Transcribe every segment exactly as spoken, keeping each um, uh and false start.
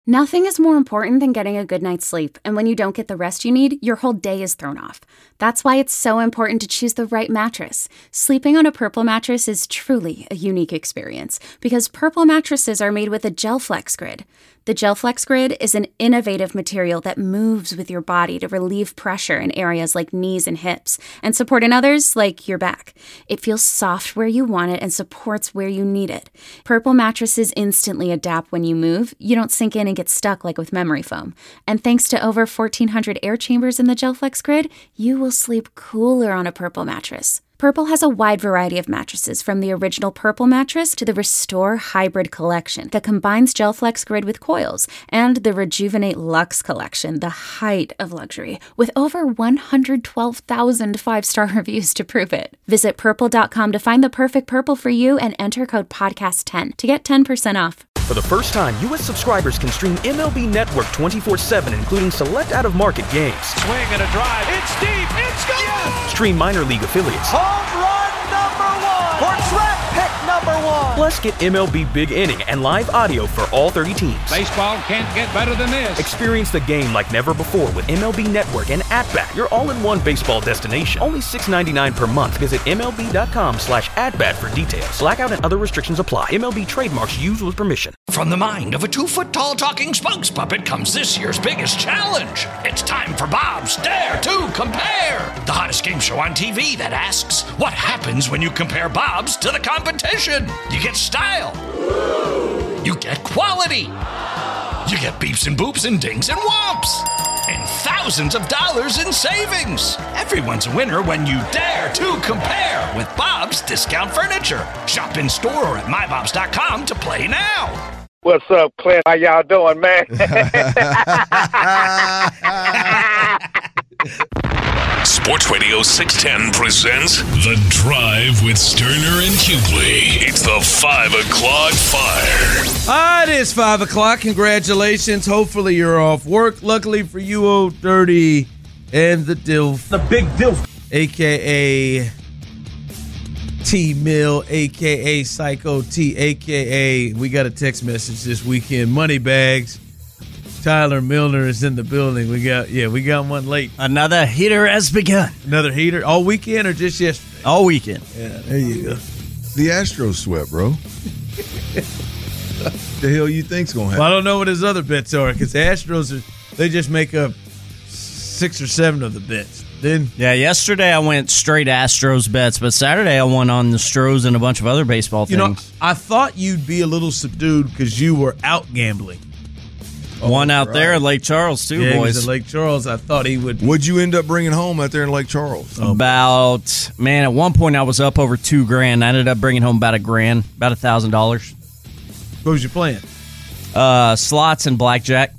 Nothing is more important than getting a good night's sleep, and when you don't get the rest you need, your whole day is thrown off. That's why it's so important to choose the right mattress. Sleeping on a Purple mattress is truly a unique experience, because Purple mattresses are made with a GelFlex Grid. The GelFlex Grid is an innovative material that moves with your body to relieve pressure in areas like knees and hips, and support in others like your back. It feels soft where you want it and supports where you need it. Purple mattresses instantly adapt when you move. You don't sink in and get stuck like with memory foam. And thanks to over fourteen hundred air chambers in the GelFlex Grid, you will sleep cooler on a Purple mattress. Purple has a wide variety of mattresses, from the original Purple mattress to the Restore Hybrid collection that combines GelFlex Grid with coils, and the Rejuvenate Luxe collection, the height of luxury, with over one hundred twelve thousand five-star reviews to prove it. Visit purple dot com to find the perfect Purple for you and enter code podcast ten to get ten percent off. For the first time, U S subscribers can stream M L B Network twenty-four seven, including select out-of-market games. Swing and a drive. It's deep. It's gone. Yes! Stream minor league affiliates. Home run number one. Or draft pick number one. Plus, get M L B Big Inning and live audio for all thirty teams. Baseball can't get better than this. Experience the game like never before with M L B Network and At-Bat, your all-in-one baseball destination. Only six dollars and ninety-nine cents per month. Visit M L B dot com slash at-bat for details. Blackout and other restrictions apply. M L B trademarks used with permission. From the mind of a two-foot-tall talking spokes puppet comes this year's biggest challenge. It's time for Bob's Dare to Compare, the hottest game show on T V that asks, what happens when you compare Bob's to the competition? You get style. You get quality. You get beeps and boops and dings and whomps. And thousands of dollars in savings. Everyone's a winner when you dare to compare with Bob's Discount Furniture. Shop in store or at my bobs dot com to play now. What's up, Clint? How y'all doing, man? Sports Radio six ten presents The Drive with Sterner and Hughley. It's the five o'clock Fire. Ah, it is five o'clock. Congratulations. Hopefully you're off work. Luckily for you, Old Dirty and the Dilf. The Big Dilf. A K A T-Mill, A K A Psycho T, A K A we got a text message this weekend. Moneybags. Tyler Milner is in the building. We got, yeah, we got one late. Another heater has begun. Another heater? All weekend or just yesterday? All weekend. Yeah, there you go. The Astros sweat, bro. The hell you think's going to happen? Well, I don't know what his other bets are, because the Astros, are, they just make up six or seven of the bets. Then, yeah, yesterday I went straight Astros bets, but Saturday I won on the Stros and a bunch of other baseball things. You know, I thought you'd be a little subdued because you were out gambling. Oh, One out right. there at Lake Charles, too, yeah, boys. At Lake Charles, I thought he would. What'd you end up bringing home out there in Lake Charles? About, man, at one point I was up over two grand. I ended up bringing home about a grand, about a thousand dollars. What was you playing? Uh, slots and blackjack.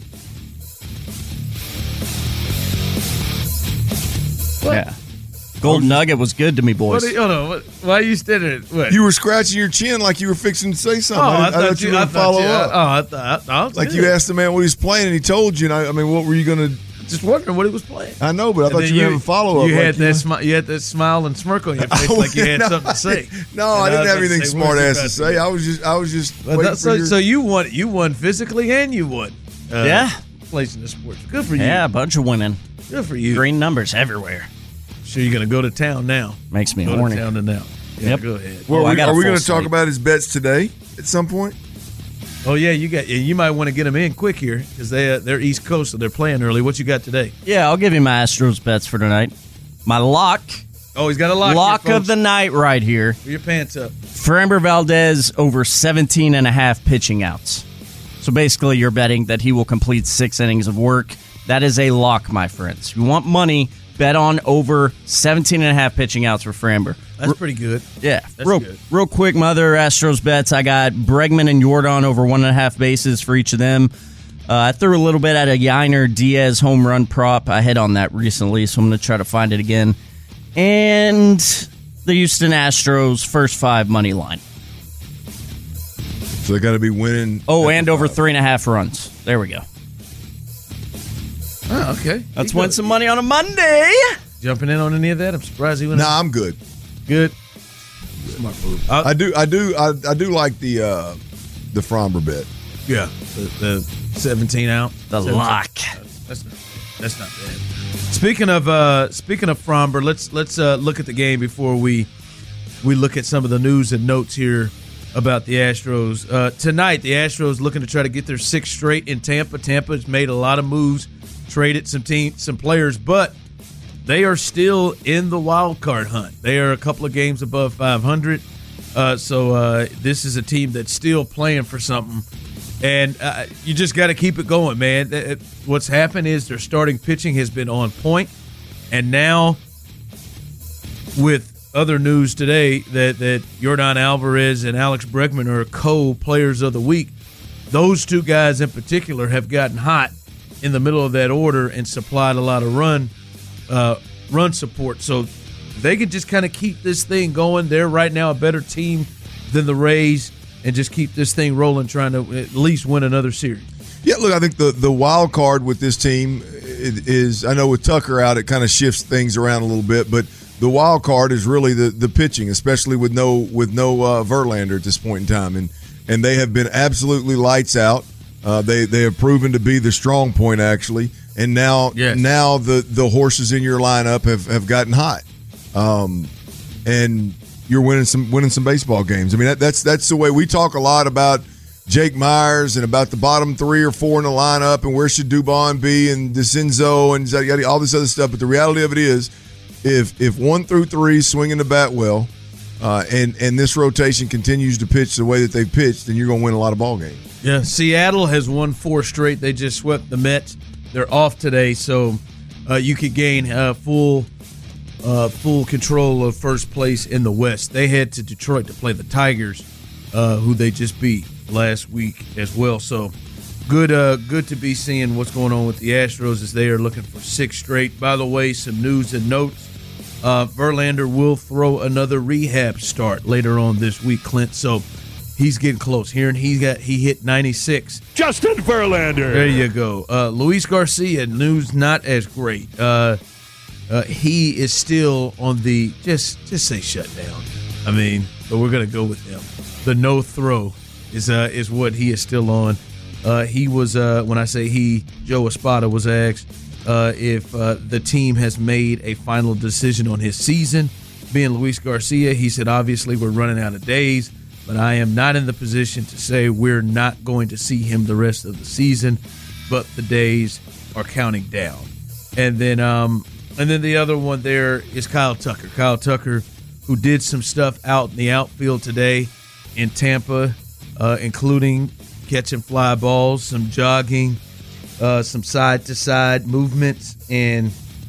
What? Yeah. Golden Nugget was good to me, boys. What are you, hold on, what, why are you standing there? You were scratching your chin like you were fixing to say something. Oh, I, I, thought, I thought you, you were I going to follow you, up. Oh, I thought, I, I like good. you asked the man what he was playing, and he told you. And I, I mean, what were you going to? Just wondering what he was playing. I know, but I and thought you were going to follow up. You like had you that know? smile. You had that smile and smirk on your face, like you had no, something to say. No, I didn't I have anything say, smart ass to say. I was just, I was just. Well, that, so, your... so you won. You won physically, and you won. Uh, yeah, placing the sports. Good for you. Yeah, a bunch of winning. Good for you. Green numbers everywhere. So you're going to go to town now. Makes me go horny. To town to now. Yeah, yep. Go ahead. Well, oh, we, are we going to sleep. talk about his bets today at some point? Oh yeah, you got. Yeah, you might want to get them in quick here because they uh, they're East Coast, so they're playing early. What you got today? Yeah, I'll give you my Astros bets for tonight. My lock. Oh, he's got a lock. Lock here, of the night right here. Put your pants up. Framber Valdez over seventeen and a half pitching outs. So basically, you're betting that he will complete six innings of work. That is a lock, my friends. If you want money, bet on over seventeen and a half pitching outs for Framber. That's pretty good. Yeah. That's real, good. Real quick, my other Astros bets, I got Bregman and Yordan over one and a half bases for each of them. Uh, I threw a little bit at a Yainer Diaz home run prop. I hit on that recently, so I'm going to try to find it again. And the Houston Astros first five money line. So they got to be winning. Oh, and over three and a half runs. There we go. Oh, okay. Let's win some money on a Monday. Jumping in on any of that? I'm surprised he went. Nah, I'm good. Good. Smart move. I, I do. I do. I, I do like the uh, the Framber bet. Yeah, the, the seventeen out, the seventeen. lock. That's not, that's not bad. Speaking of uh, speaking of Fromber, let's let's uh, look at the game before we we look at some of the news and notes here about the Astros. Uh, tonight, the Astros looking to try to get their sixth straight in Tampa. Tampa's made a lot of moves, traded some team, some players, but they are still in the wild card hunt. They are a couple of games above five hundred. Uh, so uh, this is a team that's still playing for something. And uh, you just got to keep it going, man. It, what's happened is their starting pitching has been on point. And now with other news today that, that Yordan Alvarez and Alex Bregman are co-players of the week, those two guys in particular have gotten hot in the middle of that order and supplied a lot of run uh, run support. So they could just kind of keep this thing going. They're right now a better team than the Rays and just keep this thing rolling, trying to at least win another series. Yeah, look, I think the, the wild card with this team is, I know with Tucker out, it kind of shifts things around a little bit, but the wild card is really the, the pitching, especially with no with no uh, Verlander at this point in time, and and they have been absolutely lights out. Uh, they they have proven to be the strong point actually, and now yes. now the, the horses in your lineup have, have gotten hot, um, and you're winning some winning some baseball games. I mean that, that's that's the way we talk a lot about Jake Myers and about the bottom three or four in the lineup and where should Dubon be and DeCenzo and all this other stuff. But the reality of it is, if if one through three swinging the bat well, uh, and and this rotation continues to pitch the way that they've pitched, then you're going to win a lot of ball games. Yeah, Seattle has won four straight. They just swept the Mets. They're off today, so uh, you could gain uh, full uh, full control of first place in the West. They head to Detroit to play the Tigers, uh, who they just beat last week as well. So good, uh, good to be seeing what's going on with the Astros as they are looking for six straight. By the way, some news and notes. Uh, Verlander will throw another rehab start later on this week, Clint. So he's getting close. Hearing he got he hit ninety-six. Justin Verlander. There you go. Uh, Luis Garcia, news not as great. Uh, uh, he is still on the just just say shut down. I mean, but we're gonna go with him. The no throw is uh, is what he is still on. Uh, he was uh, when I say he, Joe Espada was asked uh, if uh, the team has made a final decision on his season. Being Luis Garcia, he said, obviously we're running out of days, but I am not in the position to say we're not going to see him the rest of the season, but the days are counting down. And then um, and then the other one there is Kyle Tucker. Kyle Tucker, who did some stuff out in the outfield today in Tampa, uh, including catching fly balls, some jogging, uh, some side-to-side movements, and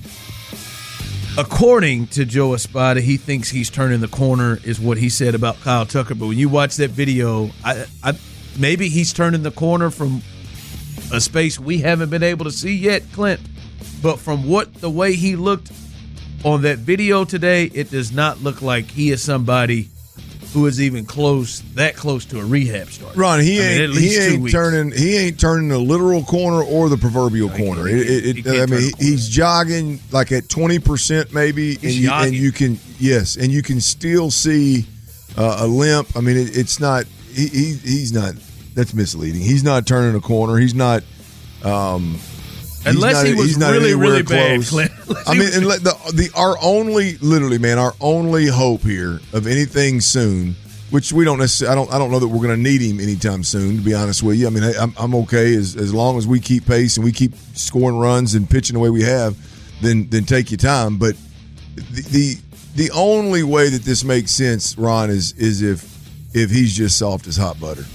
according to Joe Espada, he thinks he's turning the corner, is what he said about Kyle Tucker. But when you watch that video, I, I maybe he's turning the corner from a space we haven't been able to see yet, Clint. But from what the way he looked on that video today, it does not look like he is somebody who is even close, that close to a rehab start. Ron, he I mean, ain't at least he ain't two weeks. turning he ain't turning the literal corner or the proverbial No, corner. he It, it, he it, can't I turn mean, the corner. he's jogging like at twenty percent maybe, and He's you, and jogging. you can yes, and you can still see uh, a limp. I mean, it, it's not he, he he's not. That's misleading. He's not turning a corner. He's not. Um, Unless not, he was he's not really, anywhere really bad, close. Clint. Unless I he mean, was- and let the the our only literally, man, our only hope here of anything soon, which we don't necessarily, I don't, I don't know that we're going to need him anytime soon. To be honest with you, I mean, I, I'm I'm okay as as long as we keep pace and we keep scoring runs and pitching the way we have, then then take your time. But the the, the only way that this makes sense, Ron, is is if if he's just soft as hot butter.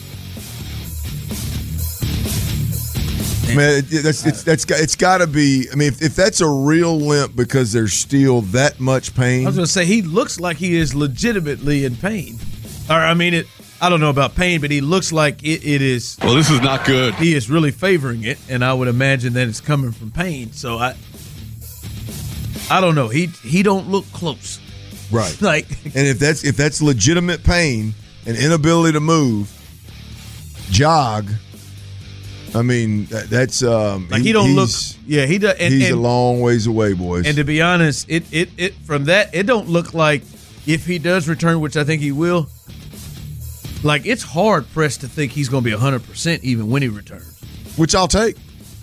Man, it, that's it's that's got it's got to be. I mean, if, if that's a real limp because there's still that much pain, I was going to say he looks like he is legitimately in pain. Or I mean, it. I don't know about pain, but he looks like it, it is. Well, this is not good. He is really favoring it, and I would imagine that it's coming from pain. So I, I don't know. He he don't look close, right? Like, and if that's if that's legitimate pain and inability to move, jog. I mean, that, that's um, like he don't look. he's- Yeah, he does. And, he's and, a long ways away, boys. and to be honest, it, it it from that it don't look like if he does return, which I think he will. Like, it's hard pressed to think he's going to be one hundred percent even when he returns. Which I'll take.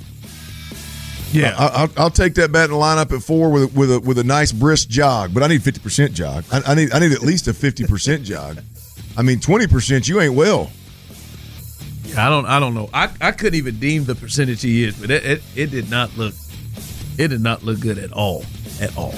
Yeah. I, I'll, I'll take that bat in the lineup at four with a, with a, with a nice brisk jog, but I need fifty percent jog. I, I need I need at least a fifty percent jog. I mean, twenty percent, you ain't well. Yeah, I don't I don't know. I, I couldn't even deem the percentage he is, but it, it, it did not look it did not look good at all. At all.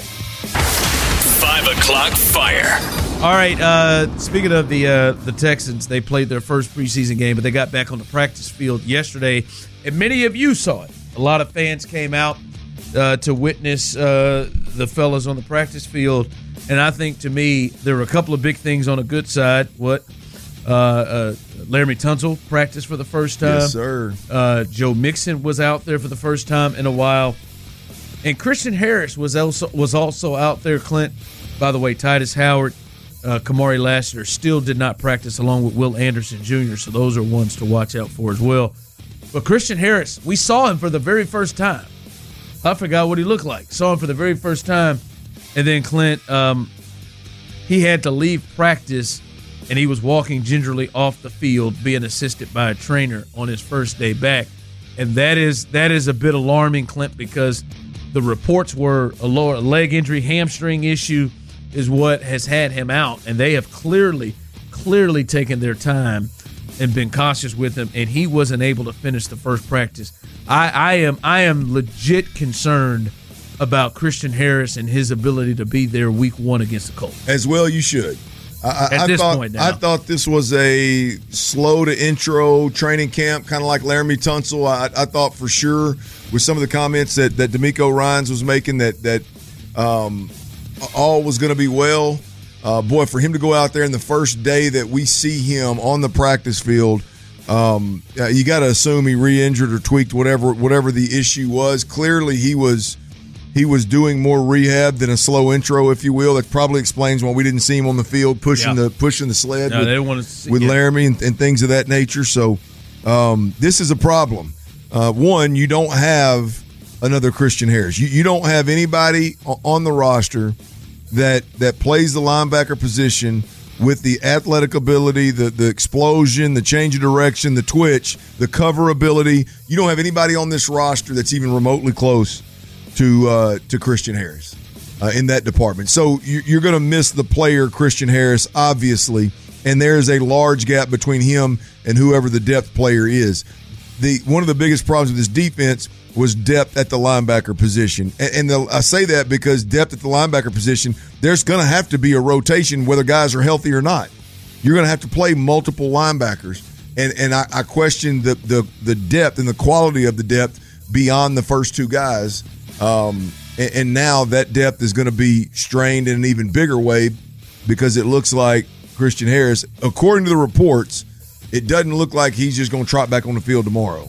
Five o'clock fire. All right. Uh, speaking of the uh, the Texans, they played their first preseason game, but they got back on the practice field yesterday, and many of you saw it. A lot of fans came out uh, to witness uh, the fellas on the practice field, and I think to me there were a couple of big things on the good side. What uh, uh, Laramie Tunsil practiced for the first time. Yes, sir. Uh, Joe Mixon was out there for the first time in a while. And Christian Harris was also was also out there, Clint. By the way, Titus Howard, uh, Kamari Lassiter still did not practice along with Will Anderson Junior, so those are ones to watch out for as well. But Christian Harris, we saw him for the very first time. I forgot what he looked like. Saw him for the very first time. And then Clint, um, he had to leave practice, and he was walking gingerly off the field, being assisted by a trainer on his first day back. And that is that is a bit alarming, Clint, because the reports were a lower leg injury, hamstring issue is what has had him out. And they have clearly, clearly taken their time and been cautious with him, and he wasn't able to finish the first practice. I, I am I am legit concerned about Christian Harris and his ability to be there week one against the Colts. As well you should. I, At I this thought, point now. I thought this was a slow to intro training camp, kind of like Laramie Tunsil. I, I thought for sure with some of the comments that, that D'Amico Ryans was making that, that um, all was going to be well. Uh, boy, for him to go out there in the first day that we see him on the practice field, um, uh, you got to assume he re-injured or tweaked whatever whatever the issue was. Clearly, he was he was doing more rehab than a slow intro, if you will. That probably explains why we didn't see him on the field pushing Yeah. the pushing the sled No, with, they didn't want to see, with yeah. Laramie and, and things of that nature. So um, this is a problem. Uh, one, you don't have another Christian Harris. You, you don't have anybody on the roster that that plays the linebacker position with the athletic ability, the the explosion, the change of direction, the twitch, the cover ability. You don't have anybody on this roster that's even remotely close to uh, to Christian Harris uh, in that department. So you, you're going to miss the player Christian Harris, obviously, and there is a large gap between him and whoever the depth player is. The one of the biggest problems with this defense was depth at the linebacker position. And, and the, I say that because depth at the linebacker position, there's going to have to be a rotation whether guys are healthy or not. You're going to have to play multiple linebackers. And and I, I question the, the, the depth and the quality of the depth beyond the first two guys. Um, and, and now that depth is going to be strained in an even bigger way because it looks like Christian Harris, according to the reports, it doesn't look like he's just going to trot back on the field tomorrow.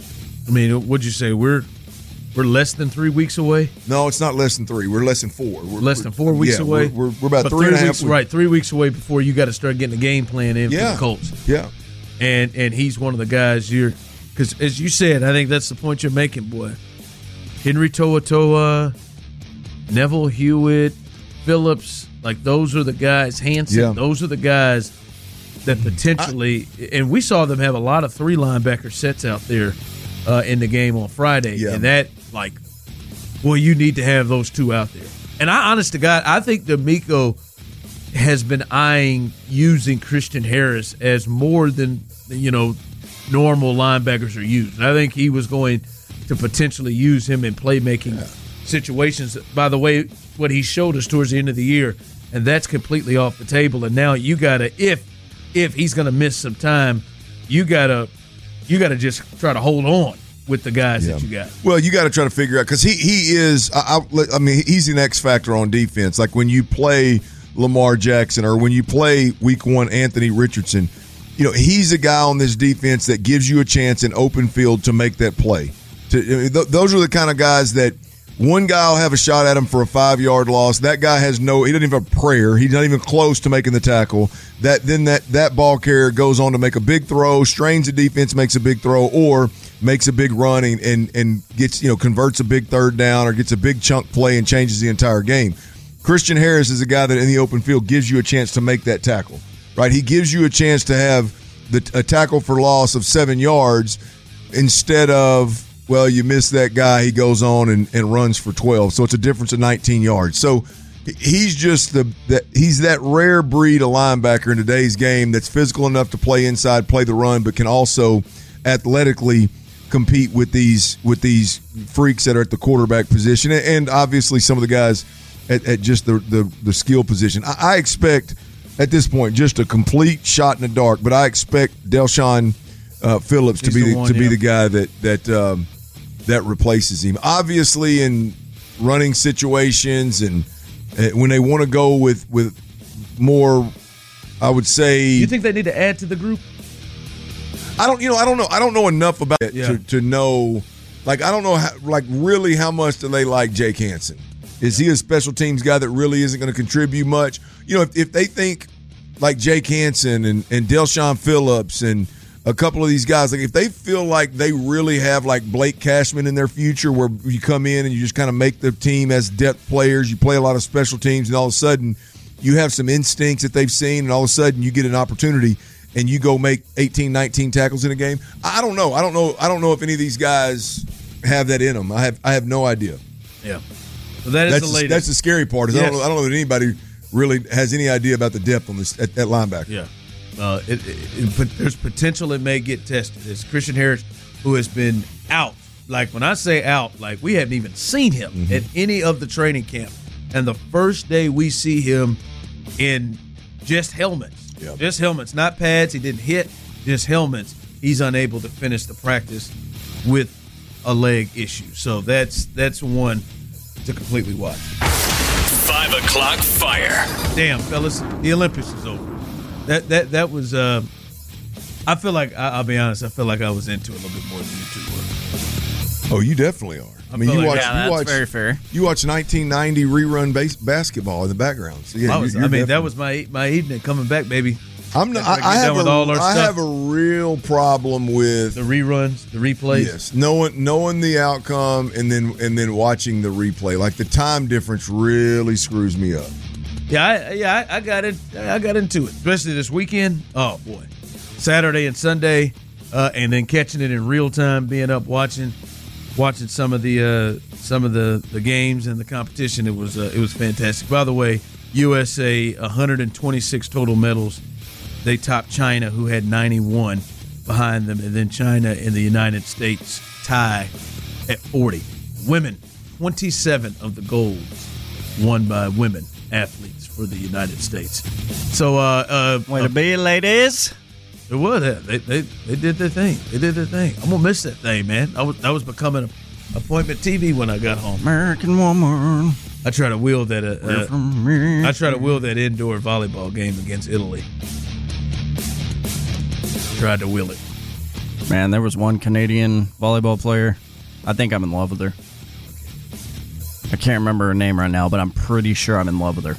I mean, what'd you say? We're we're less than three weeks away? No, it's not less than three. We're less than four. We're Less than four weeks yeah, away? We're, we're, we're about But three and a half weeks, weeks. Right, three weeks away before you got to start getting a game plan in Yeah. for the Colts. Yeah. And and he's one of the guys you're – because as you said, I think that's the point you're making, boy. Henry To'oTo'o, Neville Hewitt, Phillips, like those are the guys. Hanson, Yeah. those are the guys that potentially – and we saw them have a lot of three linebacker sets out there uh, in the game on Friday. Yeah. And that, like, well, you need to have those two out there. And I, honest to God, I think D'Amico has been eyeing using Christian Harris as more than, you know, normal linebackers are used. And I think he was going to potentially use him in playmaking yeah. situations. By the way, what he showed us towards the end of the year, and that's completely off the table. And now you got to, if if he's going to miss some time, you got to you got to just try to hold on with the guys Yeah. that you got. Well, you got to try to figure out because he he is. I, I, I mean, he's an X factor on defense. Like when you play Lamar Jackson or when you play Week One Anthony Richardson, you know he's a guy on this defense that gives you a chance in open field to make that play. To, th- those are the kind of guys that one guy will have a shot at him for a five yard loss. That guy has no. He doesn't even have a prayer. He's not even close to making the tackle. That then that that ball carrier goes on to make a big throw, strains the defense, makes a big throw, or makes a big run and, and and gets, you know, converts a big third down or gets a big chunk play and changes the entire game. Christian Harris is a guy that in the open field gives you a chance to make that tackle. right? He gives you a chance to have the, a tackle for loss of seven yards instead of, well, you miss that guy, he goes on and, and runs for twelve. So it's a difference of nineteen yards. So he's just the that he's that rare breed of linebacker in today's game that's physical enough to play inside, play the run, but can also athletically compete with these with these freaks that are at the quarterback position, and obviously some of the guys at, at just the, the the skill position. I, I expect at this point just a complete shot in the dark, but I expect Del'Shawn uh, Phillips He's to be the, the one, to yeah. be the guy that that um, that replaces him. Obviously, in running situations and uh, when they want to go with with more, I would say. You think they need to add to the group? I don't, you know, I don't know. I don't know enough about it yeah. to, to know. Like, I don't know, how, like, really how much do they like Jake Hansen? Is he a special teams guy that really isn't going to contribute much? You know, if, if they think like Jake Hansen and, and Del'Shawn Phillips and a couple of these guys, like if they feel like they really have like Blake Cashman in their future where you come in and you just kind of make the team as depth players, you play a lot of special teams, and all of a sudden you have some instincts that they've seen, and all of a sudden you get an opportunity and you go make eighteen, nineteen tackles in a game. I don't know. I don't know. I don't know if any of these guys have that in them. I have. I have no idea. Yeah. So that is that's the latest. That's the scary part. Is yes. I don't know. I don't know that anybody really has any idea about the depth on this at, at linebacker. Yeah. Uh, it, it, it, there's potential it may get tested. It's Christian Harris, who has been out. Like when I say out, like we haven't even seen him mm-hmm. at any of the training camp. And the first day we see him in just helmets. Yep. Just helmets, not pads. He didn't hit, just helmets. He's unable to finish the practice with a leg issue. So that's that's one to completely watch. Five o'clock fire. Damn, fellas, the Olympics is over. That that that was. Uh, I feel like I, I'll be honest. I feel like I was into it a little bit more than you two were. Oh, you definitely are. I, I mean, you like, watch. Yeah, that's you watch, very fair. You watch nineteen ninety rerun base, basketball in the background. So yeah, I, was, you're, I mean, definitely. that was my my evening coming back, baby. I'm not. I, I have a, I have a real problem with the reruns, the replays. Yes, knowing knowing the outcome and then and then watching the replay. Like the time difference really screws me up. Yeah, I, yeah, I, I got it. I got into it, especially this weekend. Oh boy, Saturday and Sunday, uh, and then catching it in real time, being up watching, watching some of the uh, some of the, the games and the competition. It was uh, it was fantastic. By the way, U S A one hundred twenty-six total medals. They topped China, who had ninety-one behind them, and then China and the United States tie at forty. Women, twenty-seven of the golds won by women athletes for the United States. So, uh, uh, way to be, ladies. It was. They, they they did their thing. They did their thing. I'm gonna miss that thing, man. I was I was becoming a appointment T V when I got home. American woman. I try to wheel that. Uh, uh, I try to wheel that indoor volleyball game against Italy. Tried to wheel it. Man, there was one Canadian volleyball player. I think I'm in love with her. I can't remember her name right now, but I'm pretty sure I'm in love with her.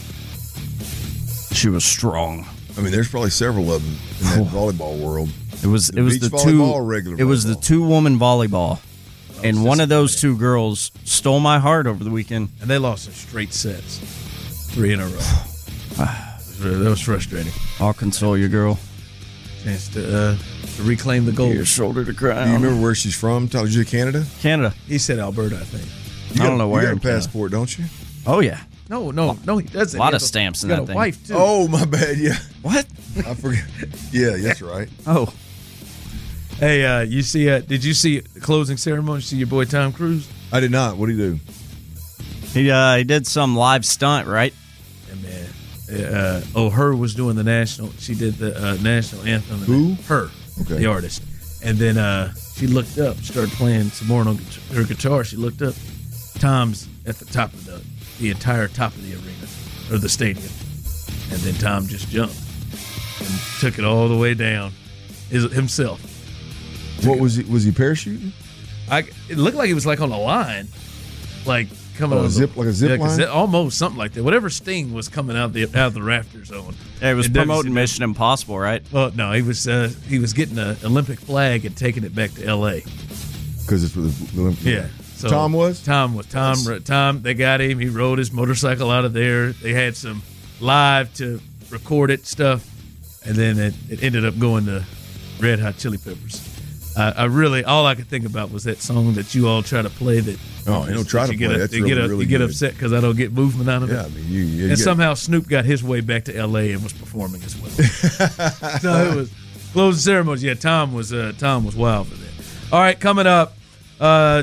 She was strong. I mean, there's probably several of them in that volleyball world. It was the it was the two or regular it was the two woman volleyball, oh, and one of those two girls stole my heart over the weekend. And they lost in straight sets, three in a row. That was frustrating. I'll console you, girl. Chance to, uh, to reclaim the gold. Your shoulder to cry. Do you remember where she's from? Did you Canada? Canada. He said Alberta, I think. You I don't got, know where. You got a passport, don't you? Oh yeah. No, no, no. He doesn't. A lot he of stamps in that that a thing. Wife too. Oh my bad. Yeah. What? I forget. Yeah, that's right. Oh. Hey, uh, you see? Uh, did you see the closing ceremony? You see your boy Tom Cruise? I did not. What did he do? He uh, he did some live stunt, right? Yeah, man. Uh, oh, her was doing the national. She did the uh, national anthem. Who? Her. Okay. The artist. And then uh, she looked up, started playing some more on her guitar. She looked up. Tom's at the top of the the entire top of the arena or the stadium, and then Tom just jumped and took it all the way down his, himself. What was he? Was he parachuting? I. It looked like he was like on a line, like coming oh, out a zip the, like a zip yeah, line, zip, almost something like that. Whatever Sting was coming out the out of the rafters on. Yeah, it was in promoting W C W. Mission Impossible, right? Well, no, he was uh, he was getting an Olympic flag and taking it back to L A because it's for the, the Olympic. Yeah. So Tom was? Tom was. Tom, yes. Tom, they got him. He rode his motorcycle out of there. They had some live to record it stuff and then it, it ended up going to Red Hot Chili Peppers. I, I really all I could think about was that song that you all try to play. That oh, you don't try to you play. Get, That's you really, get, really you get good. upset because I don't get movement out of yeah, it. I mean, you, you and get, somehow Snoop got his way back to L A and was performing as well. So it was closing ceremonies. Yeah, Tom was uh, Tom was wild for that. All right, coming up, uh,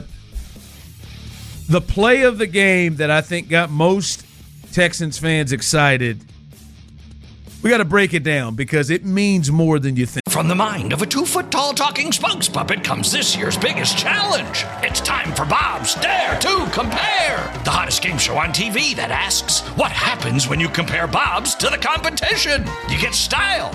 the play of the game that I think got most Texans fans excited. We got to break it down because it means more than you think. From the mind of a two-foot-tall talking spokes puppet comes this year's biggest challenge. It's time for Bob's Dare to Compare, the hottest game show on T V that asks, what happens when you compare Bob's to the competition? You get style.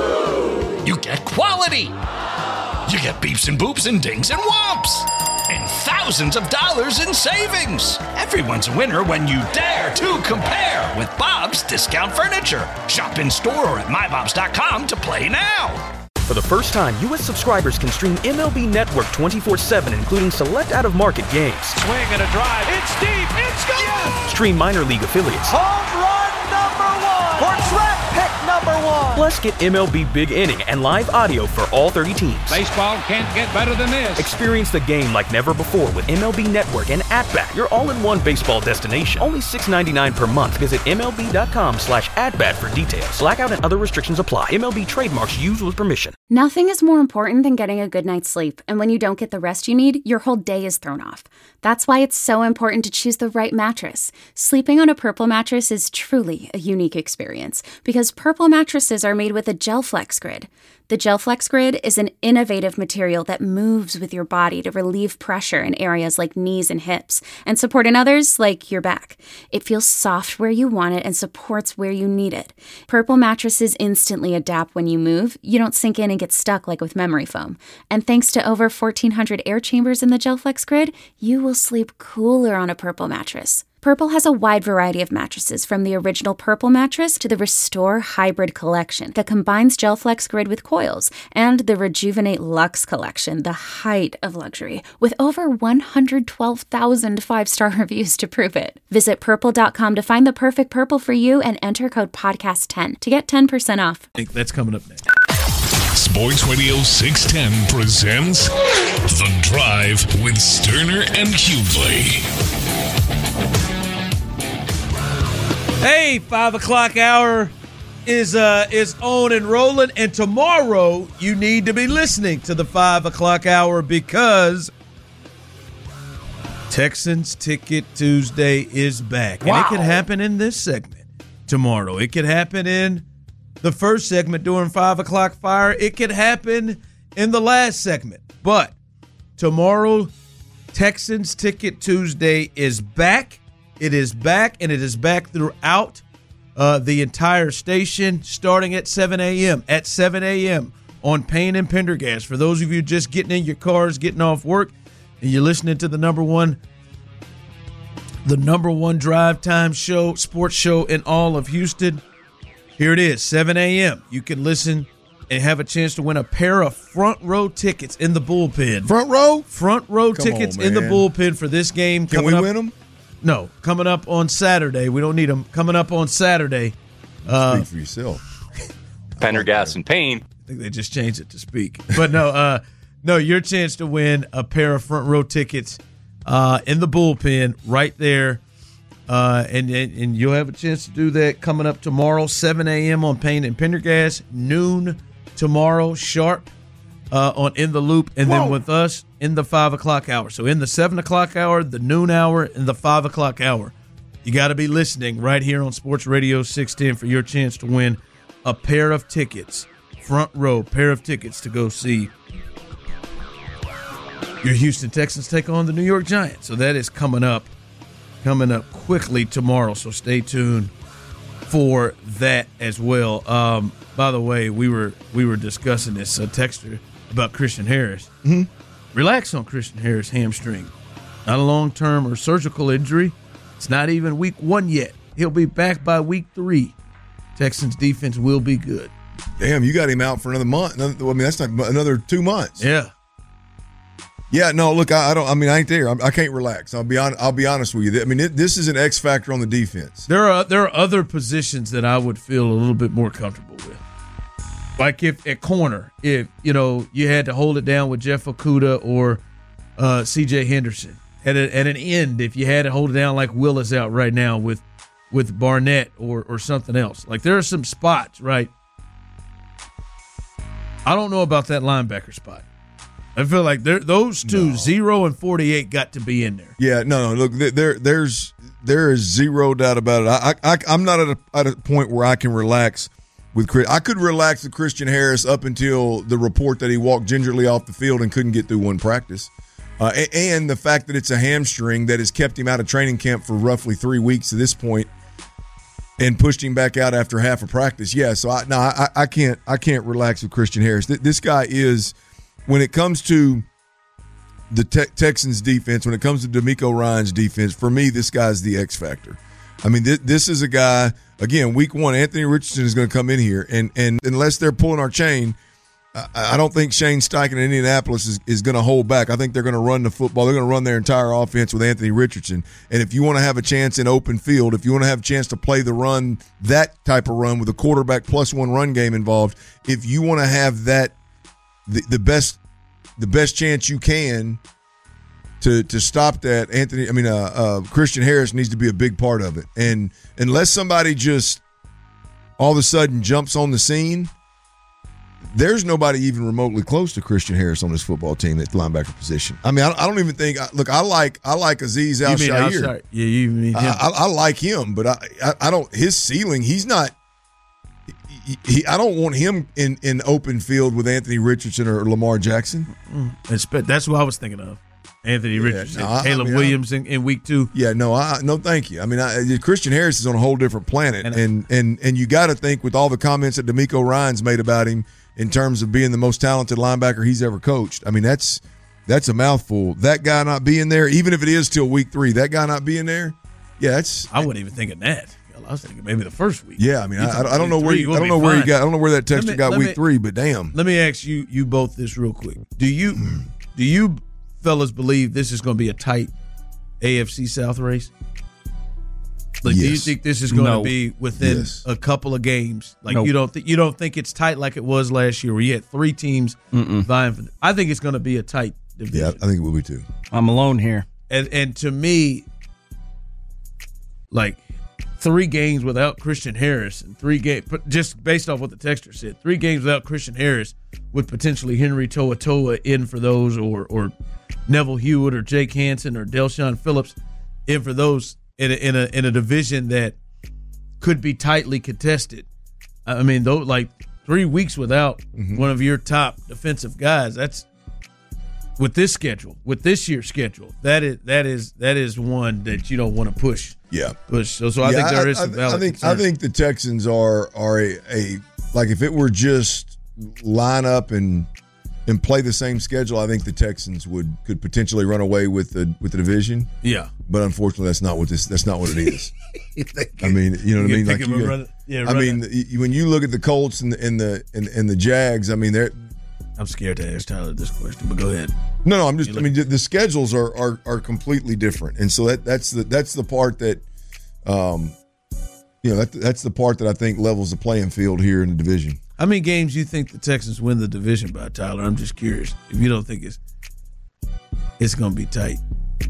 You get quality. You get beeps and boops and dings and whomps. And thousands of dollars in savings. Everyone's a winner when you dare to compare with Bob's Discount Furniture. Shop in store or at my bobs dot com to play now. For the first time, U S subscribers can stream M L B Network twenty-four seven, including select out-of-market games. Swing and a drive. It's deep. It's gone. Yes. Stream minor league affiliates. Home run number one. Or draft pick number one. Plus, get M L B Big Inning and live audio for all thirty teams. Baseball can't get better than this. Experience the game like never before with M L B Network and At-Bat, your all-in-one baseball destination. Only six ninety-nine per month. Visit M L B dot com slash at-bat for details. Blackout and other restrictions apply. M L B trademarks used with permission. Nothing is more important than getting a good night's sleep, and when you don't get the rest you need, your whole day is thrown off. That's why it's so important to choose the right mattress. Sleeping on a Purple mattress is truly a unique experience because Purple mattresses are made with a GelFlex Grid. The GelFlex Grid is an innovative material that moves with your body to relieve pressure in areas like knees and hips and support in others like your back. It feels soft where you want it and supports where you need it. Purple mattresses instantly adapt when you move. You don't sink in and get stuck like with memory foam. And thanks to over fourteen hundred air chambers in the GelFlex Grid, you will sleep cooler on a Purple mattress. Purple has a wide variety of mattresses, from the original Purple mattress to the Restore Hybrid collection that combines GelFlex Grid with coils, and the Rejuvenate Luxe collection, the height of luxury, with over one hundred twelve thousand five-star reviews to prove it. Visit purple dot com to find the perfect Purple for you and enter code podcast ten to get ten percent off. I think that's coming up next. Sports Radio six ten presents The Drive with Sterner and Hughley. Hey, five o'clock hour is uh is on and rolling, and tomorrow you need to be listening to the five o'clock hour because Texans Ticket Tuesday is back. Wow. And it could happen in this segment tomorrow. It could happen in the first segment during five o'clock fire. It could happen in the last segment. But tomorrow, Texans Ticket Tuesday is back. It is back, and it is back throughout uh, the entire station, starting at seven a.m. At seven a.m. on Payne and Pendergast. For those of you just getting in your cars, getting off work, and you're listening to the number one, the number one drive time show, sports show in all of Houston, here it is, seven a.m. You can listen and have a chance to win a pair of front row tickets in the bullpen. Front row? Front row Come tickets on, in the man. bullpen for this game. Can we up, win them? No, coming up on Saturday. We don't need them. Coming up on Saturday. Uh, Speak for yourself. Pendergast and Payne. I think they just changed it to speak. But no, uh, no, your chance to win a pair of front row tickets uh, in the bullpen right there. Uh, and, and and you'll have a chance to do that coming up tomorrow, seven a.m. on Payne and Pendergast, noon tomorrow, sharp uh, on In the Loop, and Whoa. Then with us in the five o'clock hour. So in the seven o'clock hour, the noon hour, and the five o'clock hour. You got to be listening right here on Sports Radio six ten for your chance to win a pair of tickets, front row pair of tickets to go see your Houston Texans take on the New York Giants. So that is coming up, coming up quickly tomorrow. So stay tuned for that as well. Um, by the way, we were we were discussing this uh, texter about Christian Harris. Mm-hmm. Relax on Christian Harris' hamstring. Not a long-term or surgical injury. It's not even week one yet. He'll be back by week three. Texans defense will be good. Damn, you got him out for another month. Another, I mean, that's like another two months. Yeah. Yeah, no, look, I, I don't. I mean, I ain't there. I, I can't relax. I'll be on. I'll be honest with you. I mean, it, this is an X factor on the defense. There are there are other positions that I would feel a little bit more comfortable with. Like if at corner, if you know you had to hold it down with Jeff Okudah or uh, C J Henderson. At, a, at an end, if you had to hold it down like Will is out right now with with Barnett or or something else. Like there are some spots, right? I don't know about that linebacker spot. I feel like those two, no. zero and forty-eight, got to be in there. Yeah, no, no. Look, there, there's there is zero doubt about it. I, I, I'm not at a, at a point where I can relax with Chris. I could relax with Christian Harris up until the report that he walked gingerly off the field and couldn't get through one practice, uh, and the fact that it's a hamstring that has kept him out of training camp for roughly three weeks at this point, and pushed him back out after half a practice. Yeah, so I no, I, I can't I can't relax with Christian Harris. This guy is. When it comes to the te- Texans defense, when it comes to DeMeco Ryans defense, for me, this guy's the X factor. I mean, th- this is a guy, again, week one, Anthony Richardson is going to come in here, and, and unless they're pulling our chain, I, I don't think Shane Steichen in Indianapolis is, is going to hold back. I think they're going to run the football. They're going to run their entire offense with Anthony Richardson. And if you want to have a chance in open field, if you want to have a chance to play the run, that type of run with a quarterback plus one run game involved, if you want to have that, The, the best, the best chance you can to to stop that, Anthony. I mean, uh, uh, Christian Harris needs to be a big part of it. And unless somebody just all of a sudden jumps on the scene, there's nobody even remotely close to Christian Harris on this football team at the linebacker position. I mean, I, I don't even think. Look, I like I like Azeez Al-Shaair. Yeah, you mean him. I, I, I like him, but I, I I don't. His ceiling, he's not. He, I don't want him in, in open field with Anthony Richardson or Lamar Jackson. Mm-hmm. That's what I was thinking of. Anthony yeah, Richardson, no, I, Caleb I mean, Williams in, in week two. Yeah, no, I, no, thank you. I mean, I, Christian Harris is on a whole different planet, and and and, and you got to think with all the comments that DeMeco Ryans made about him in terms of being the most talented linebacker he's ever coached. I mean, that's that's a mouthful. That guy not being there, even if it is till week three, that guy not being there, yeah, that's. I wouldn't even think of that. I was thinking maybe the first week. Yeah, I mean, I, I don't know where you, I don't know where he got. I don't know where that texter got week me, three, but damn. Let me ask you, you both this real quick. Do you, do you fellas believe this is going to be a tight A F C South race? Like, yes. Do you think this is going no. to be within yes. a couple of games? Like, nope. you don't think you don't think it's tight like it was last year, where you had three teams Mm-mm. vying for. I think it's going to be a tight division. Yeah, I think it will be too. I'm alone here, and and to me, like. Three games without Christian Harris and three games, just based off what the texter said, three games without Christian Harris with potentially Henry To'oTo'o in for those, or or Neville Hewitt or Jake Hansen or Delshon Phillips in for those in a, in a in a division that could be tightly contested. I mean, though, like three weeks without mm-hmm. one of your top defensive guys, that's with this schedule, with this year's schedule, that is that is that is one that you don't want to push. Yeah, push. So, so I yeah, think there is I, some valid I think concerns. I think the Texans are are a, a like if it were just line up and and play the same schedule, I think the Texans would could potentially run away with the with the division. Yeah, but unfortunately, that's not what this that's not what it is. I mean, you know what I mean? Like you, run, yeah, I mean, it. when you look at the Colts and the and the and, and the Jags, I mean, they're. I'm scared to ask Tyler this question, but go ahead. No, no, I'm just. I mean, the schedules are, are are completely different, and so that that's the that's the part that, um, you know, that that's the part that I think levels the playing field here in the division. How many games do you think the Texans win the division by, Tyler? I'm just curious. If you don't think it's it's going to be tight,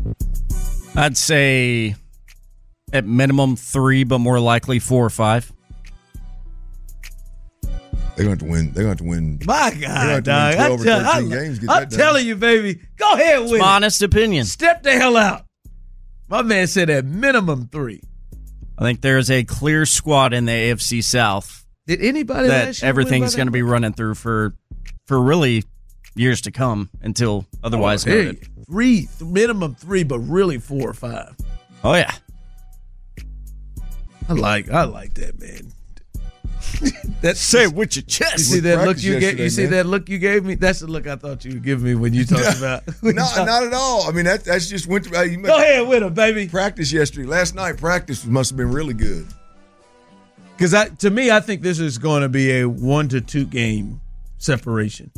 I'd say at minimum three, but more likely four or five. They're going to have to win. They're going to have to win. My God, dog! I'm, tell, I'm, games, I'm telling you, baby. Go ahead with it's my honest opinion. Step the hell out. My man said at minimum three. I think there's a clear squad in the A F C South. Did anybody that everything's going to be running through for for really years to come until otherwise oh, hey, noted. Three minimum three, but really four or five. Oh yeah, I like I like that, man. That's say it with your chest. You see that look you gave? You see man. that look you gave me? That's the look I thought you would give me when you talked about. no, not at all. I mean, that, that's just went. To, uh, you Go ahead with him, baby. Practice yesterday, last night. Practice must have been really good. Because I, to me, I think this is going to be a one to two game separation,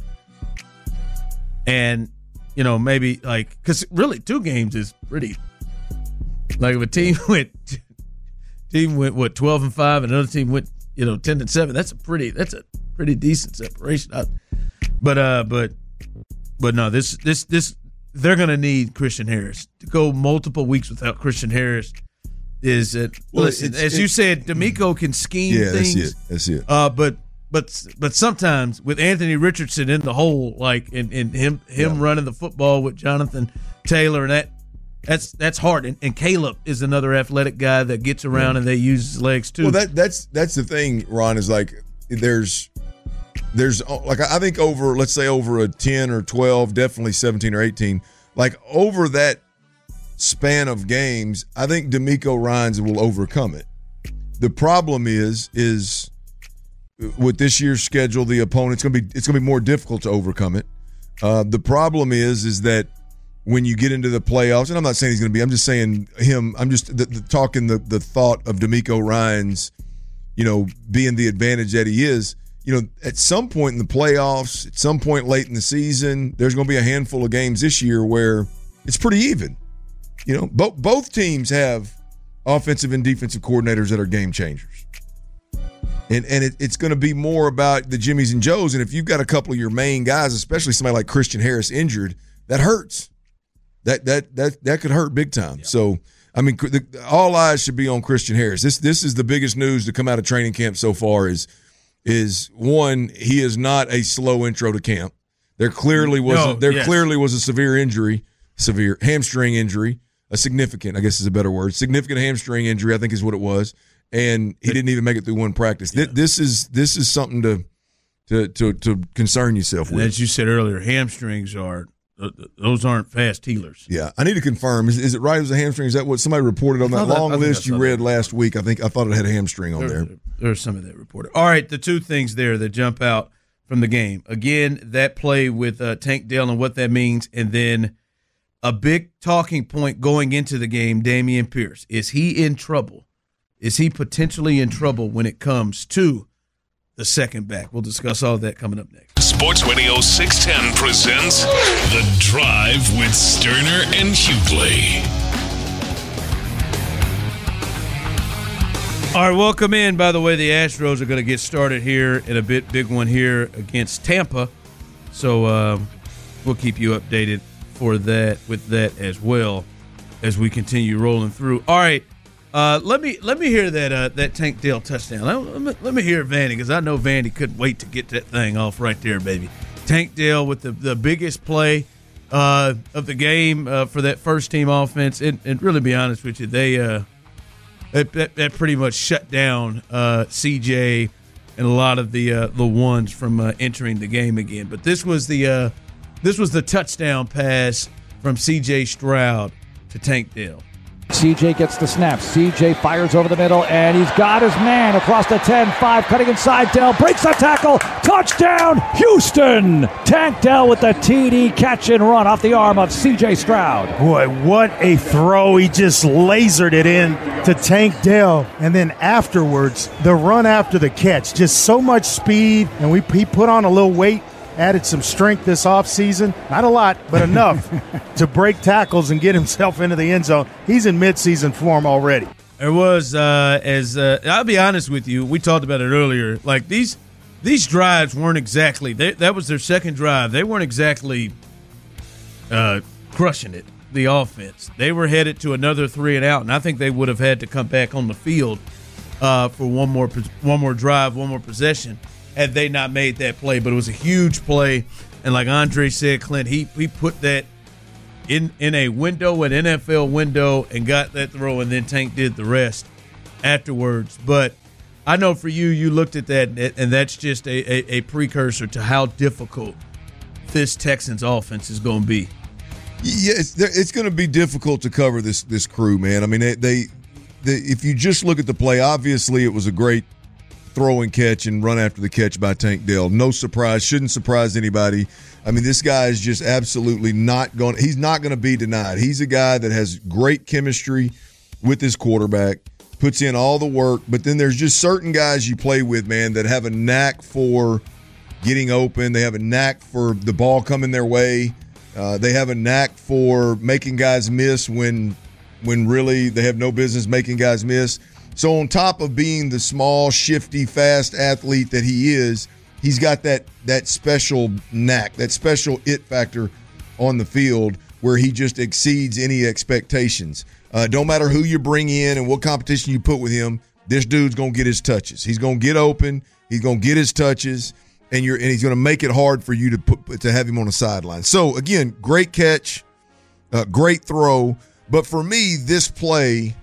and you know maybe like because really two games is pretty. Like if a team went, team went what twelve and five, and another team went. You know, ten and seven. That's a pretty. That's a pretty decent separation. I, but uh, but but no, this this this they're going to need Christian Harris to go multiple weeks without Christian Harris. Is it? Well, listen, it's, as it's, you said, D'Amico can scheme yeah, things. Yeah, that's it. That's it. Uh, but but but sometimes with Anthony Richardson in the hole, like and, and him him yeah. running the football with Jonathan Taylor, and that that's that's hard. And, and Caleb is another athletic guy that gets around yeah. and they use his legs too. Well, that that's that's the thing, Ron, is like there's there's like I think over let's say over a ten or twelve, definitely seventeen or eighteen, like over that span of games, I think D'Amico Ryans will overcome it. The problem is, is with this year's schedule, the opponent's going to be it's going to be more difficult to overcome it. Uh, the problem is, is that when you get into the playoffs, and I'm not saying he's going to be, I'm just saying him. I'm just the, the, talking the the thought of D'Amico Ryans, you know, being the advantage that he is. You know, at some point in the playoffs, at some point late in the season, there's going to be a handful of games this year where it's pretty even. You know, both both teams have offensive and defensive coordinators that are game changers. And and it, it's going to be more about the Jimmies and Joes. And if you've got a couple of your main guys, especially somebody like Christian Harris injured, that hurts. That that that that could hurt big time. Yeah. So, I mean, the, all eyes should be on Christian Harris. This this is the biggest news to come out of training camp so far is, is one, he is not a slow intro to camp. There clearly was no, a, there yes. clearly was a severe injury, severe hamstring injury. A significant, I guess is a better word, significant hamstring injury, I think is what it was, and he didn't even make it through one practice. Yeah. This is this is something to to to, to concern yourself with. As you said earlier, hamstrings are those aren't fast healers. Yeah, I need to confirm. Is, is it right? It was a hamstring? Is that what somebody reported on that long that, list you read that. last week? I think I thought it had a hamstring on there. There, there's some of that reported. All right, the two things there that jump out from the game again, that play with uh, Tank Dell and what that means, and then a big talking point going into the game, Dameon Pierce. Is he in trouble? Is he potentially in trouble when it comes to the second back? We'll discuss all of that coming up next. Sports Radio six ten presents The Drive with Sterner and Hughley. All right, welcome in. By the way, the Astros are going to get started here in a bit. Big one here against Tampa. So uh, we'll keep you updated for that with that as well as we continue rolling through. All right, uh, let me let me hear that uh, that Tank Dell touchdown. Let, let, me, let me hear Vandy because I know Vandy couldn't wait to get that thing off right there, baby. Tank Dell with the, the biggest play uh, of the game uh, for that first team offense. And, and really, be honest with you, they uh, that, that, that pretty much shut down uh, C J and a lot of the uh, the ones from uh, entering the game again. But this was the uh, This was the touchdown pass from C J Stroud to Tank Dell. C J gets the snap. C J fires over the middle, and he's got his man across the ten five, cutting inside. Dell breaks the tackle. Touchdown, Houston! Tank Dell with the T D catch and run off the arm of C J Stroud. Boy, what a throw. He just lasered it in to Tank Dell. And then afterwards, the run after the catch. Just so much speed, and we he put on a little weight. Added some strength this offseason. Not a lot, but enough to break tackles and get himself into the end zone. He's in midseason form already. There was, uh, as uh, I'll be honest with you, we talked about it earlier. Like these these drives weren't exactly, they, that was their second drive. They weren't exactly uh, crushing it, the offense. They were headed to another three and out, and I think they would have had to come back on the field uh, for one more one more drive, one more possession, had they not made that play. But it was a huge play, and like Andre said, Clint, he he put that in in a window, an N F L window, and got that throw, and then Tank did the rest afterwards. But I know for you, you looked at that, and that's just a, a, a precursor to how difficult this Texans offense is going to be. Yeah, it's, it's going to be difficult to cover this this crew, man. I mean, they, they, they if you just look at the play, obviously it was a great throw and catch and run after the catch by Tank Dell. No surprise, shouldn't surprise anybody. I mean, this guy is just absolutely not going – he's not going to be denied. He's a guy that has great chemistry with his quarterback, puts in all the work, but then there's just certain guys you play with, man, that have a knack for getting open. They have a knack for the ball coming their way. Uh, they have a knack for making guys miss when when really they have no business making guys miss. So on top of being the small, shifty, fast athlete that he is, he's got that that special knack, that special it factor on the field where he just exceeds any expectations. Uh, don't matter who you bring in and what competition you put with him, this dude's going to get his touches. He's going to get open. He's going to get his touches, and you're and he's going to make it hard for you to put to have him on the sideline. So again, great catch, uh, great throw. But for me, this play,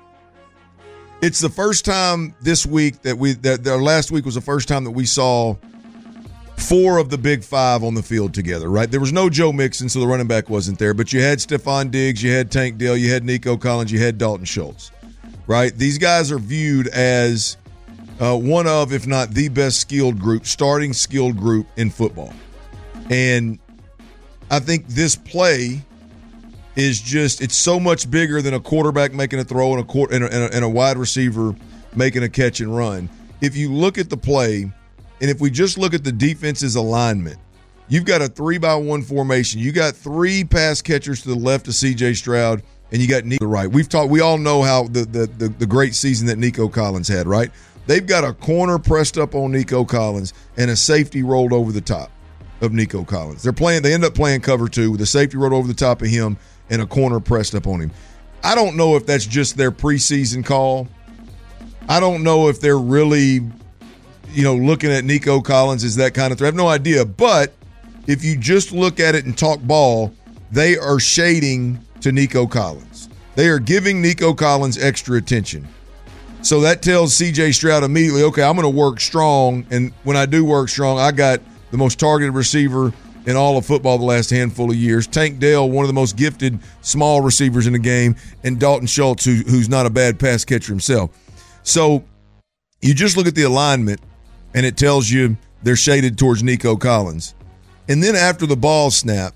it's the first time this week that we that, that last week was the first time that we saw four of the big five on the field together, right? There was no Joe Mixon, so the running back wasn't there, but you had Stephon Diggs, you had Tank Dell, you had Nico Collins, you had Dalton Schultz, right? These guys are viewed as uh, one of, if not the best skilled group, starting skilled group in football. And I think this play is just, it's so much bigger than a quarterback making a throw and a, court, and a, and a, and a wide receiver making a catch and run. If you look at the play, and if we just look at the defense's alignment, you've got a three by one formation. You got three pass catchers to the left of C J Stroud, and you got Nico to the right. We've talked. We all know how the, the the the great season that Nico Collins had, right? They've got a corner pressed up on Nico Collins and a safety rolled over the top of Nico Collins. They're playing. They end up playing cover two with a safety rolled over the top of him and a corner pressed up on him. I don't know if that's just their preseason call. I don't know if they're really, you know, looking at Nico Collins as that kind of threat. I have no idea. But if you just look at it and talk ball, they are shading to Nico Collins. They are giving Nico Collins extra attention. So that tells C J Stroud immediately, okay, I'm going to work strong. And when I do work strong, I got the most targeted receiver in all of football the last handful of years. Tank Dell, one of the most gifted small receivers in the game, and Dalton Schultz, who, who's not a bad pass catcher himself. So you just look at the alignment, and it tells you they're shaded towards Nico Collins. And then after the ball snap,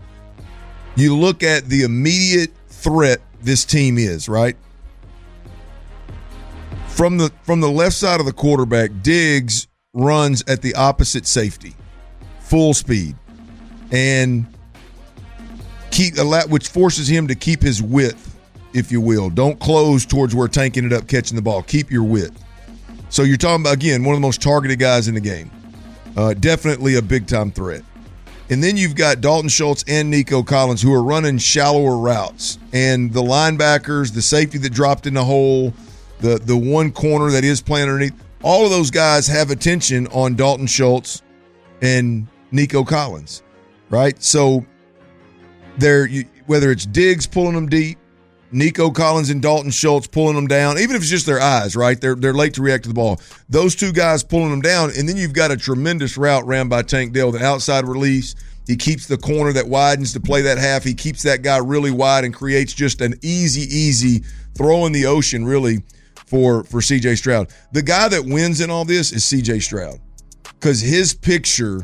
you look at the immediate threat this team is, right? From the from the left side of the quarterback, Diggs runs at the opposite safety, full speed, and keep a lot, which forces him to keep his width, if you will. Don't close towards where Tank ended up catching the ball. Keep your width. So you're talking about, again, one of the most targeted guys in the game. Uh, definitely a big-time threat. And then you've got Dalton Schultz and Nico Collins who are running shallower routes. And the linebackers, the safety that dropped in the hole, the, the one corner that is playing underneath, all of those guys have attention on Dalton Schultz and Nico Collins, right? So they're, you, whether it's Diggs pulling them deep, Nico Collins and Dalton Schultz pulling them down, even if it's just their eyes, right? They're they're late to react to the ball. Those two guys pulling them down, and then you've got a tremendous route ran by Tank Dell, the outside release. He keeps the corner that widens to play that half. He keeps that guy really wide and creates just an easy, easy throw in the ocean, really, for, for C J Stroud. The guy that wins in all this is C J Stroud because his picture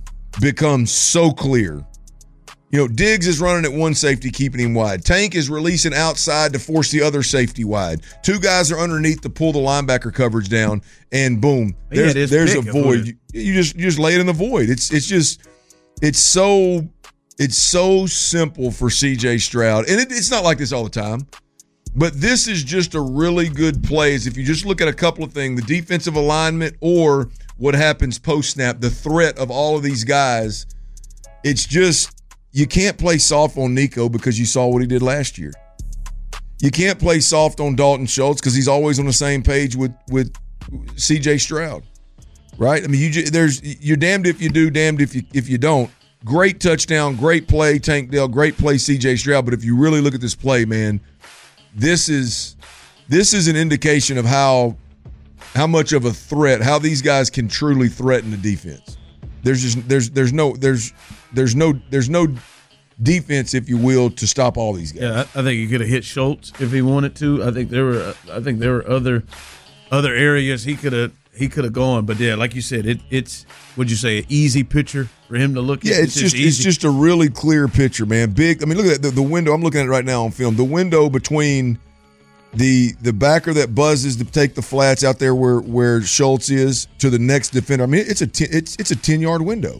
becomes so clear. You know, Diggs is running at one safety, keeping him wide. Tank is releasing outside to force the other safety wide. Two guys are underneath to pull the linebacker coverage down, and boom, there's, yeah, there's a void. You, you just you just lay it in the void. It's it's just it's so it's so simple for C J Stroud, and it, it's not like this all the time. But this is just a really good play. If you just look at a couple of things, the defensive alignment or what happens post snap, the threat of all of these guys, it's just. You can't play soft on Nico because you saw what he did last year. You can't play soft on Dalton Schultz because he's always on the same page with, with C J Stroud, right? I mean, you there's you're damned if you do, damned if you if you don't. Great touchdown, great play, Tank Dell, great play, C J Stroud. But if you really look at this play, man, this is this is an indication of how how much of a threat, how these guys can truly threaten the defense. There's just there's there's no there's there's no there's no defense, if you will, to stop all these guys. Yeah, I, I think he could have hit Schultz if he wanted to. I think there were I think there were other other areas he could have he could have gone. But yeah, like you said, it it's would you say an easy picture for him to look at? Yeah, it's, it's just, just it's just a really clear picture, man. Big. I mean, look at that, the, the window. I'm looking at it right now on film. The window between the the backer that buzzes to take the flats out there where, where Schultz is to the next defender. I mean, it's a ten, it's it's a ten yard window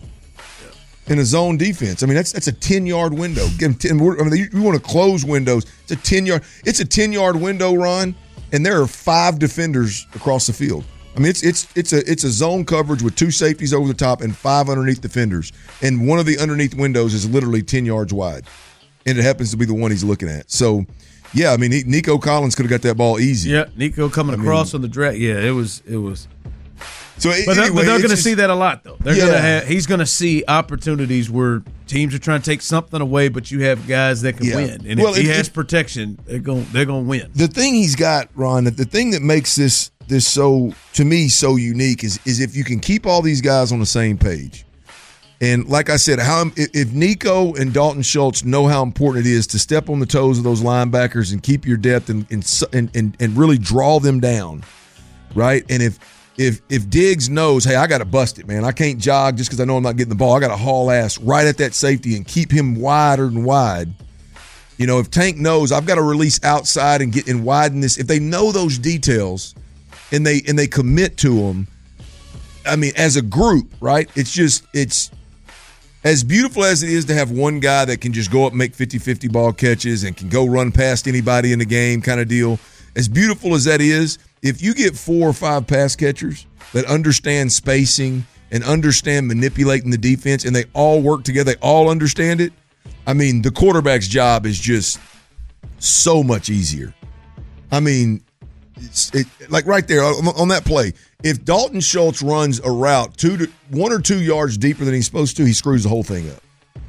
in a zone defense. I mean, that's that's a ten yard window. Give them ten, I mean, you want to close windows. It's a ten yard. It's a ten yard window, Ron, and there are five defenders across the field. I mean, it's it's it's a it's a zone coverage with two safeties over the top and five underneath defenders, and one of the underneath windows is literally ten yards wide, and it happens to be the one he's looking at. So, yeah, I mean, he, Nico Collins could have got that ball easy. Yeah, Nico coming I across mean, on the drag. Yeah, it was it was. So, but anyway, they're, but they're going to just, see that a lot, though. They're yeah. going to have. He's going to see opportunities where teams are trying to take something away, but you have guys that can Yeah. win, and Well, if he it, has it, protection, they're going they're going to win. The thing he's got, Ron, the thing that makes this this so to me so unique is is if you can keep all these guys on the same page. And like I said, how if Nico and Dalton Schultz know how important it is to step on the toes of those linebackers and keep your depth and and and, and really draw them down, right? And if if if Diggs knows, hey, I got to bust it, man. I can't jog just because I know I'm not getting the ball. I got to haul ass right at that safety and keep him wider and wide. You know, if Tank knows I've got to release outside and get and widen this, if they know those details and they and they commit to them, I mean, as a group, right? It's just it's. As beautiful as it is to have one guy that can just go up and make fifty-fifty ball catches and can go run past anybody in the game kind of deal, as beautiful as that is, if you get four or five pass catchers that understand spacing and understand manipulating the defense and they all work together, they all understand it, I mean, the quarterback's job is just so much easier. I mean, it's, it, like right there on, on that play, if Dalton Schultz runs a route two to one or two yards deeper than he's supposed to, he screws the whole thing up.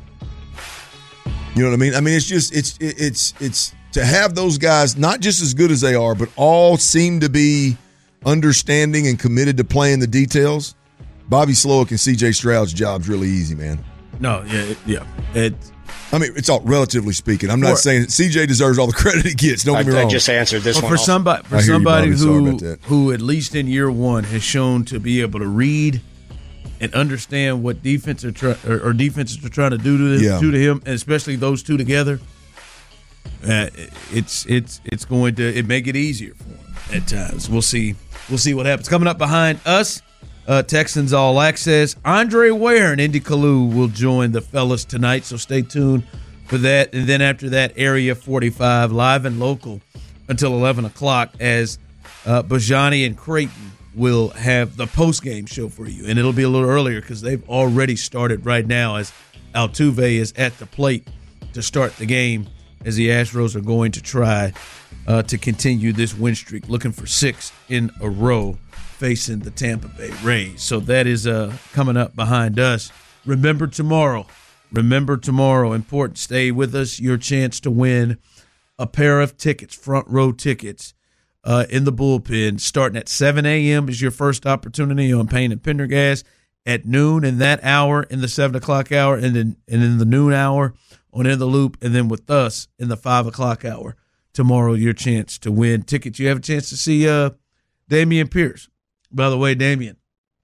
You know what I mean? I mean, it's just it's it, it's it's to have those guys not just as good as they are, but all seem to be understanding and committed to playing the details. Bobby Slowick and C J Stroud's job's really easy, man. No, yeah, it, yeah. It, I mean, it's all relatively speaking. I'm not for, saying C J deserves all the credit he gets. Don't I, get me wrong. I just answered this well, one. For also. somebody, for somebody who, who at least in year one has shown to be able to read and understand what defense are try, or, or defenses are trying to do to, them, Yeah. to, to him, and especially those two together, uh, it's it's it's going to it make it easier for him at times. We'll see. We'll see what happens. Coming up behind us, uh, Texans All Access. Andre Ware and Indy Kalu will join the fellas tonight, so stay tuned for that. And then after that, Area forty-five, live and local until eleven o'clock as uh, Bajani and Creighton will have the post-game show for you. And it'll be a little earlier because they've already started right now as Altuve is at the plate to start the game as the Astros are going to try uh, to continue this win streak, looking for six in a row facing the Tampa Bay Rays. So that is uh, coming up behind us. Remember tomorrow. Remember tomorrow. Important. Stay with us. Your chance to win a pair of tickets, front row tickets, uh, in the bullpen. Starting at seven a.m. is your first opportunity on Payne and Pendergast. At noon in that hour, in the seven o'clock hour, and then and in the noon hour on In the Loop, and then with us in the five o'clock hour. Tomorrow, your chance to win tickets. You have a chance to see uh, Damian Pierce. By the way, Damian,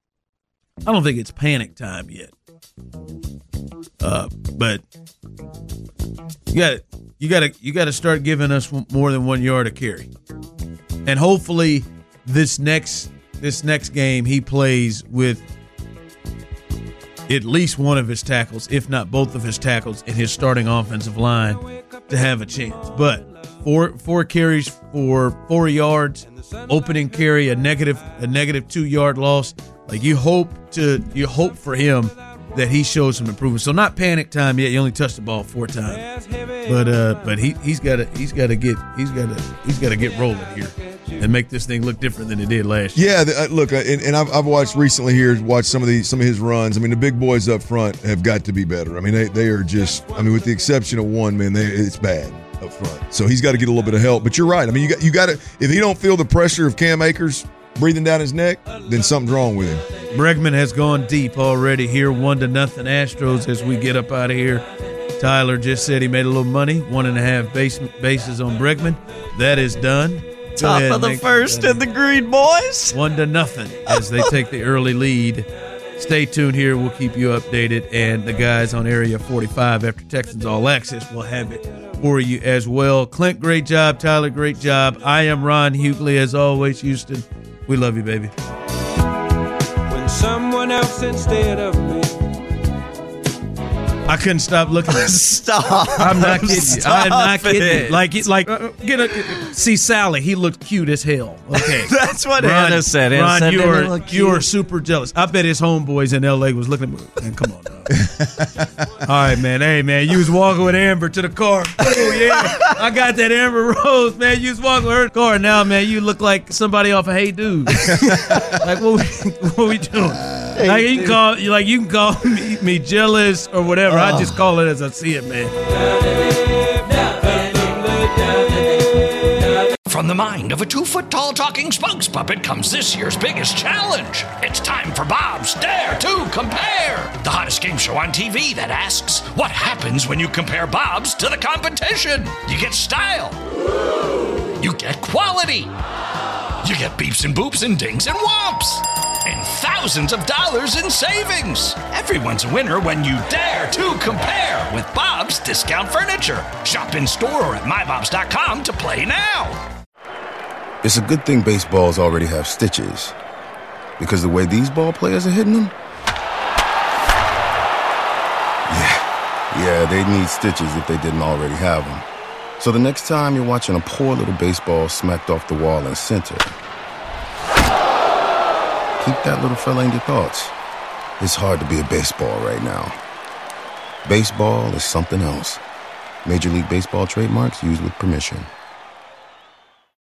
I don't think it's panic time yet. Uh, but you got you got to you got to start giving us more than one yard a carry, and hopefully this next this next game he plays with at least one of his tackles, if not both of his tackles, in his starting offensive line to have a chance. But four four carries for four yards, opening carry a negative a negative two yard loss. Like you hope to you hope for him that he shows some improvement. So not panic time yet. You only touched the ball four times, but uh, but he he's got to he's got to get he's got to he's got to get rolling here and make this thing look different than it did last year. Yeah, the, uh, look, uh, and, and I've, I've watched recently here, watched some of the some of his runs. I mean, the big boys up front have got to be better. I mean, they they are just. I mean, with the exception of one, man, they, it's bad up front. So he's got to get a little bit of help. But you're right. I mean, you got you got to if he don't feel the pressure of Cam Akers breathing down his neck, then something's wrong with him. Bregman has gone deep already here, one to nothing Astros as we get up out of here. Tyler just said he made a little money, one and a half base, bases on Bregman. That is done. Go Top ahead, of the first in the Green Boys. One to nothing as they take the early lead. Stay tuned here. We'll keep you updated. And the guys on Area forty-five after Texans All Access will have it for you as well. Clint, great job. Tyler, great job. I am Ron Hughley. As always, Houston, we love you, baby. When someone else instead of me I couldn't stop looking at it. Stop. I'm not kidding you. Stop I'm not kidding it. you. Like, like uh, get a, see Sally. He looked cute as hell. Okay. That's what Ron, Anna said. Anna Ron, said you they are look you are cute. super jealous. I bet his homeboys in L A was looking at me. Man, come on, dog. All right, man. Hey, man, you was walking with Amber to the car. Oh, yeah. I got that Amber Rose, man. You was walking with her car. Now, man, you look like somebody off of Hey Dude. Like, what we, what we doing? Hey, like, you can call, like, you can call me, me jealous or whatever. Oh. I just call it as I see it, man. From the mind of a two-foot-tall talking spokes puppet comes this year's biggest challenge. It's time for Bob's Dare to Compare, the hottest game show on T V that asks, what happens when you compare Bob's to the competition? You get style. You get quality. You get beeps and boops and dings and whomps. And thousands of dollars in savings. Everyone's a winner when you dare to compare with Bob's Discount Furniture. Shop in store or at my bobs dot com to play now. It's a good thing baseballs already have stitches, because the way these ball players are hitting them, yeah, yeah, they need stitches if they didn't already have them. So the next time you're watching a poor little baseball smacked off the wall in center, keep that little fella in your thoughts. It's hard to be a baseball right now. Baseball is something else. Major League Baseball trademarks used with permission.